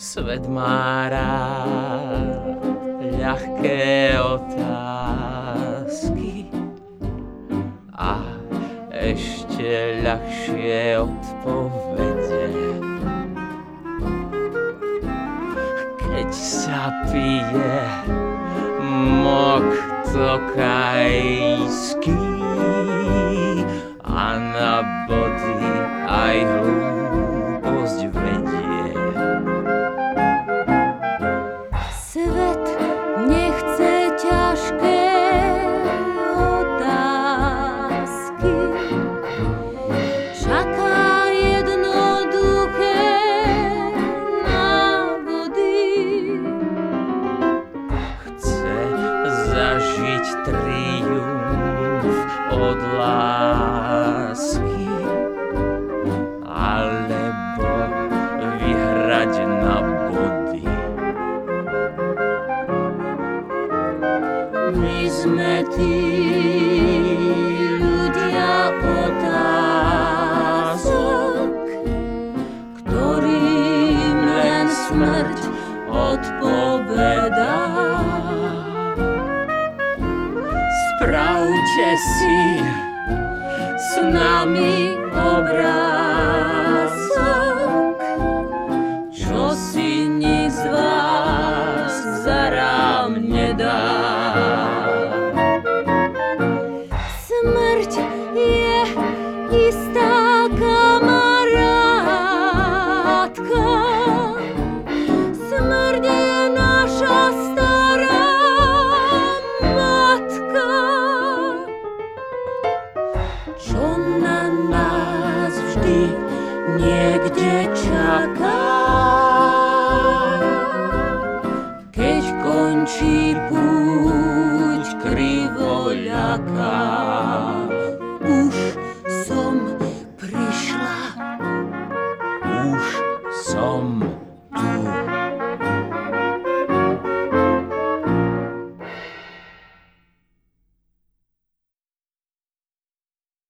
Svet má rád ľahké otázky a ešte ľahšie odpovede. Keď sa pije mokto kajský a na body aj hlúposť vedie. Svet nechce ťažké otázky, čaká jednoduché návody. Chce zažiť triumf od lásky alebo vyhrať na body. My sme tí ľudia otázok, ktorým len smrť odpovedá. Spravte si s nami obrázok, čo si nik z vás zarám nedá. Smrť je istá kamarátka, smrť je naša stará matka, čo na nás vždy niekde čaká. Keď končí púť krivoľaka.